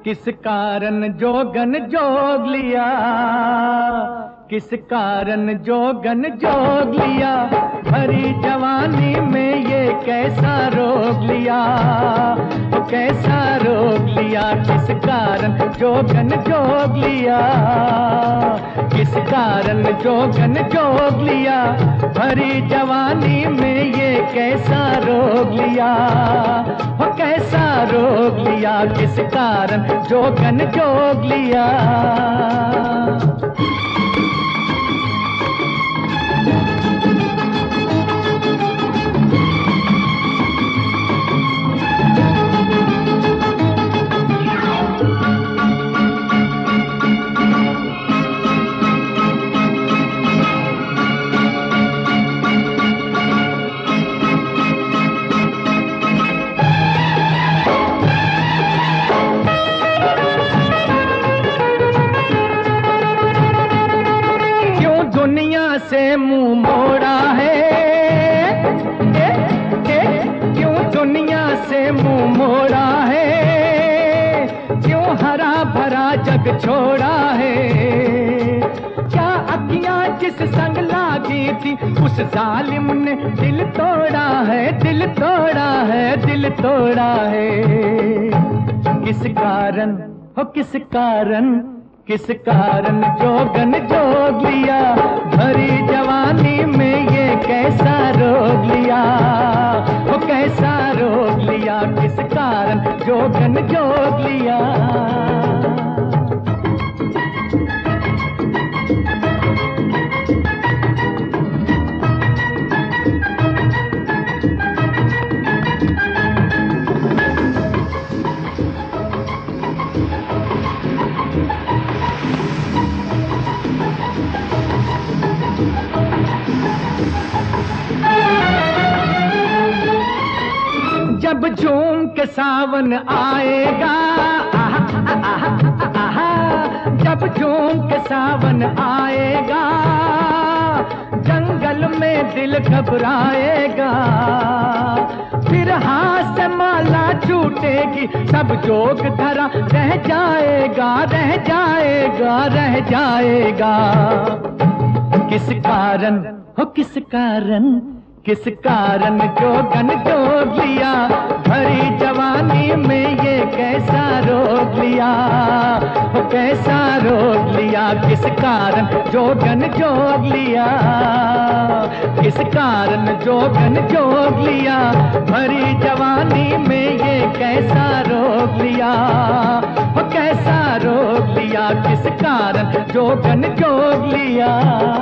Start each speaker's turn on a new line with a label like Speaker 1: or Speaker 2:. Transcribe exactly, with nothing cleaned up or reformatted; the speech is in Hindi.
Speaker 1: किस कारण जोगन जोग लिया, किस कारण जोगन जोग लिया, भरी जवानी में ये कैसा रोग लिया, तो कैसा रोग लिया, किस कारण जोगन जोग लिया, किस कारण जोगन जोग लिया, भरी जवानी में ये कैसा रोग लिया, वो कैसा रोग लिया, किस कारण जोगन जोग लिया। दुनिया से मुंह मोड़ा है, ए, ए, क्यों दुनिया से मुंह मोड़ा है, क्यों हरा भरा जग छोड़ा है, क्या अखियां जिस संग लागी थी उस जालिम ने दिल तोड़ा है, दिल तोड़ा है, दिल तोड़ा है। किस कारण हो, किस कारण, किस कारण जोगन जोग लिया, भरी जवानी में ये कैसा रोग लिया, वो कैसा रोग लिया, किस कारण जोगन जोग लिया। जब झूम के सावन आएगा, आहा, आहा, आहा, जब झूम के सावन आएगा, जंगल में दिल घबराएगा, फिर हाथ से माला छूटेगी, सब जोग धरा रह जाएगा, रह जाएगा, रह जाएगा। किस कारण हो, किस कारण, किस कारण जोगन जोग लिया, भरी जवानी में ये कैसा रोग लिया, वो कैसा रोग लिया, किस कारण जोगन जोग लिया, किस कारण जोगन जोग लिया, भरी जवानी में ये कैसा रोग लिया, वो कैसा रोग लिया, किस कारण जोगन जोग लिया।